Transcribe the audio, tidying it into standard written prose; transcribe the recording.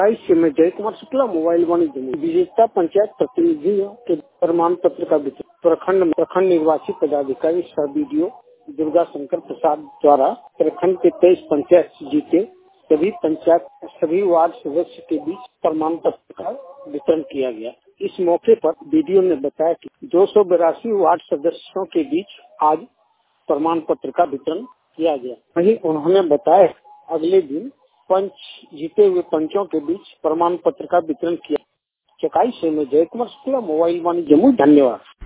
से मैं जय कुमार शुक्ला मोबाइल वाणिज्य विजेता पंचायत प्रतिनिधियों के प्रमाण पत्र का वितरण प्रखंड निर्वाची पदाधिकारी सह बीडीओ दुर्गा शंकर प्रसाद द्वारा प्रखंड के 23 पंचायत जीते सभी वार्ड सदस्य के बीच प्रमाण पत्र का वितरण किया गया। इस मौके पर बीडीओ ने बताया कि 282 वार्ड सदस्यों के बीच आज प्रमाण पत्र का वितरण किया गया। वहीं उन्होंने बताया अगले दिन जीते हुए पंचों के बीच प्रमाण पत्र का वितरण किया। चकाई से मैं जय कुमार शुक्ला मोबाइल वाणिज्य। धन्यवाद।